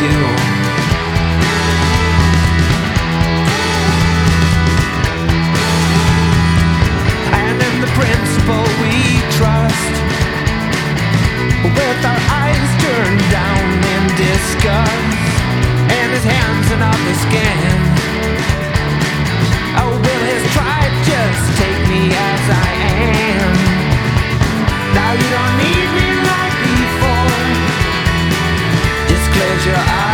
you. And in the principle we trust, with our eyes turned down in disgust, and his hands in the skin. Oh, will his pride just take me as I am? Now you don't need me like before. Just close your eyes.